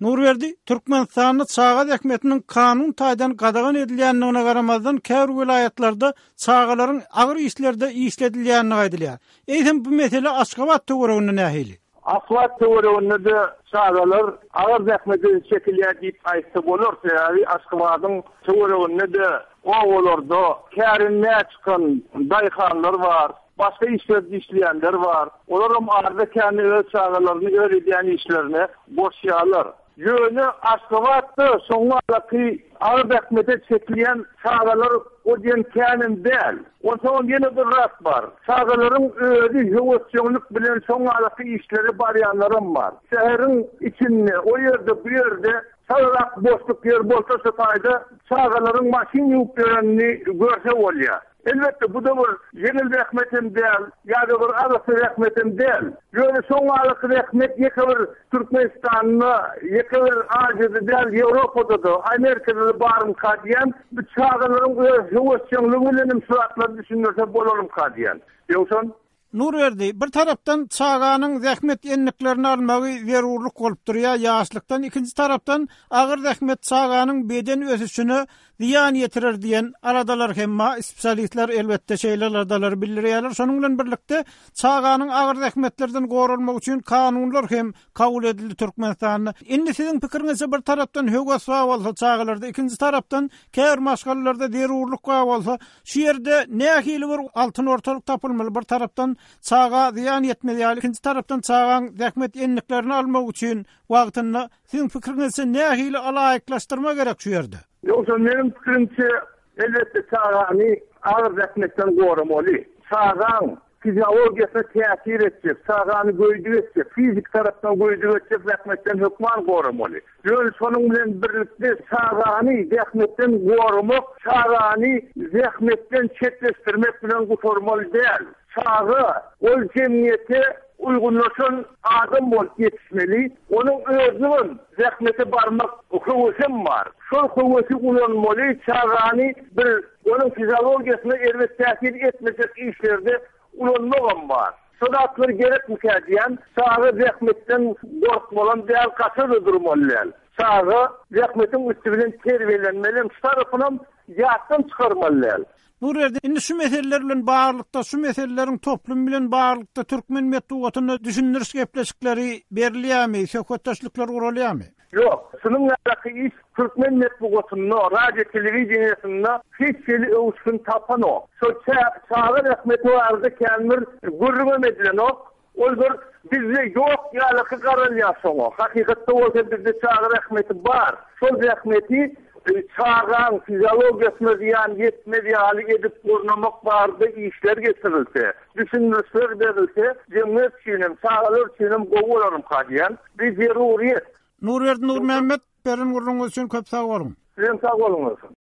Nurberdi, Türkmenistan'da çağa däkmetiniň kanun taýdan gadagan edilýändigine garamazdan käbir vilayatlarda çağalaryň agyr işlerde işledilýänini aýdylýar. Eýsem bu mesele Aşgabat töwereginde nähili? Aşgabat töwereginde de çağalar agyr däkmeti çekilýär diýip aýtsa bolar. Aşgabatyň töwereginde de owalarda kärinne çykan daýhanlar bar. Başka işlerde işleyenler var. Olaram arada kendi öz çağalaryny öğretýän işlerini boşýarlar. Yönü Aşgabatda soňňalky agyr däkmete çekilýän çağalar o diýen känin däl. Ondan ýene bir rast bar. Çağalaryň özi höwetçilik bilen soňňalky işleri barýanlarym bar. Şäheriň içinde, o ýerde bu ýerde çağalak boşluk ýer bolsa taýda çağalaryň maşin ýuwup berenini görse bolýar. Elbette bu da bir yenil rahmetim değil, ya da bir arası rahmetim değil. Böyle son ağırlık rahmet yıkılır Türkmenistan'la, yıkılır Asya'da değil, Avrupa'da da, Amerika'da da barım kadiyen, bu çağırların hüvesiyonluğunun suratları düşünürse bolalım kadiyen. Yoksa? Nurberdi, bir taraftan çağanın zähmet enliklerini almagy zerurluk bolup durýar, ýaşlykdan, ikinji taraftan agyr zähmet çağanın beden ösüşini ziyan ýetirer diýen aradalar hemma spesialistler elbetde şeýlerler bildirýärler. Şonuň bilen birlikde çağanın agyr zähmetlerden gorulmak üçin kanunlar hem kabul edildi Türkmenistanda. Indi siziň pikiriňizde bir taraftan höwes bolsa çağalarda, ikinji taraftan käbir maşgalalarda zerurluk bolsa, şu ýerde nähili bir altyn ortalyk tapylmaly. Bir taraftan çağa ziyan ýetmeli, ikinji tarapdan çağan zähmet enliklerini almak üçin wagtyny siziň pikiriňizde nähili alaýyklaşdyrma gerek şu ýerde? Yoksa benim fikrimçe elbette çağany agyr zähmetden goramaly. Çağan fiziologiýasy täsir etjek, çağany göýdürecek, fizik tarapdan göýdürecek zähmetden hökman goramaly. Ýöne şonuň bilen birlikde çağany zähmetden goramak, çağany zähmetden çetleşdirmek bilen gutormaly däl. Çağı ol cemiyete uygunlaşan adam bolup yetişmeli. Onun özünün zähmete barmak hüwesem var. Şol hüwesi ulanmaly, çağany bir onun fiziologiýasyna elbet täsir etmesek işlerde ulanmagam bar. Şodatlar gerek mükadiyen çağı zähmetten gorkmalan däl kaçyr durmaly. Çağı zähmetin üstünden terbiýelenmeli, tarapynam ýatdan çykarmaly. Nurberdi, indi şu meseleler bilen bağlılıkta, şu meselelerin toplum bilen bağlılıkta Türkmen metbuatyny düşündiriş gepleşikleri berilýärmi, söhbetdaşlyklar gurulýarmy? Yok, şununla iş Türkmen metbuatyny, radio telewiziýasyny hiç şeýle öwüşün tapan o. Şu çağı rahmeti arda kämir gurrumedilen o. Oldur bizde yok ýalyky garalýar şoňa. Hakykatda bolsa bizde çağı rahmeti bar. Şol rahmeti çağan fiziologiýasyna ziyan ýetmediýäli edip gornamak bardy işler getirilse, düşünürler berilse, jemgyýet üçin, çağalar üçin gowularym kadiýan, bir zeruriýet. Nurberdi Nurmehmet, berin gurrunňyz üçin köp sag bolun. Sizin sag bolunuz.